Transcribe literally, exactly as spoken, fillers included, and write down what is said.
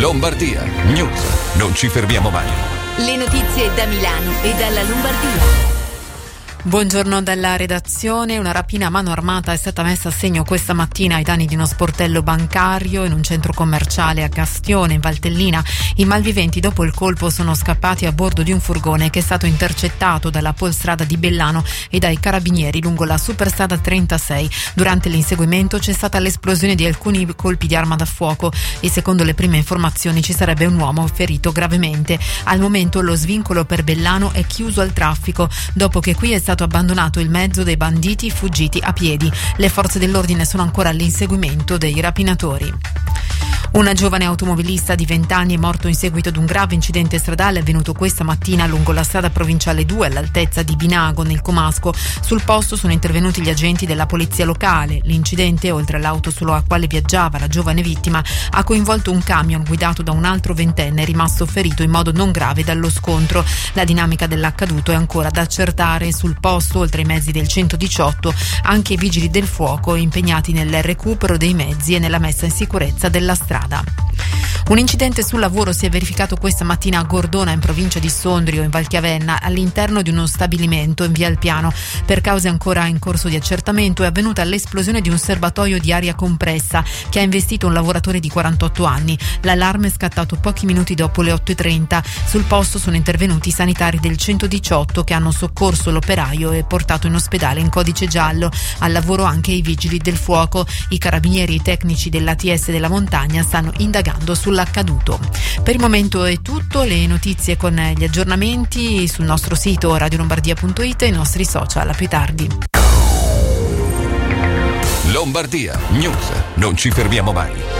Lombardia News. Non ci fermiamo mai. Le notizie da Milano e dalla Lombardia. Buongiorno dalla redazione. Una rapina a mano armata è stata messa a segno questa mattina ai danni di uno sportello bancario in un centro commerciale a Castione, in Valtellina. I malviventi dopo il colpo sono scappati a bordo di un furgone che è stato intercettato dalla polstrada di Bellano e dai carabinieri lungo la superstrada trentasei. Durante l'inseguimento c'è stata l'esplosione di alcuni colpi di arma da fuoco e secondo le prime informazioni ci sarebbe un uomo ferito gravemente. Al momento lo svincolo per Bellano è chiuso al traffico dopo che qui è stato abbandonato il mezzo dei banditi fuggiti a piedi. Le forze dell'ordine sono ancora all'inseguimento dei rapinatori. Una giovane automobilista di venti anni è morto in seguito ad un grave incidente stradale avvenuto questa mattina lungo la strada provinciale due all'altezza di Binago nel Comasco. Sul posto sono intervenuti gli agenti della polizia locale. L'incidente, oltre all'auto sulla quale viaggiava la giovane vittima, ha coinvolto un camion guidato da un altro ventenne rimasto ferito in modo non grave dallo scontro. La dinamica dell'accaduto è ancora da accertare. Sul posto, oltre ai mezzi del centodiciotto, anche i vigili del fuoco impegnati nel recupero dei mezzi e nella messa in sicurezza della strada. Un incidente sul lavoro si è verificato questa mattina a Gordona, in provincia di Sondrio, in Valchiavenna, all'interno di uno stabilimento in via Alpiano. Per cause ancora in corso di accertamento è avvenuta l'esplosione di un serbatoio di aria compressa che ha investito un lavoratore di quarantotto anni. L'allarme è scattato pochi minuti dopo le otto e trenta. Sul posto sono intervenuti i sanitari del centodiciotto che hanno soccorso l'operaio e portato in ospedale in codice giallo. Al lavoro anche i vigili del fuoco. I carabinieri e i tecnici dell'A T S della montagna stanno indagando sull'accaduto. Per il momento è tutto. Le notizie con gli aggiornamenti sul nostro sito radio lombardia punto it e i nostri social. A più tardi. Lombardia News. Non ci fermiamo mai.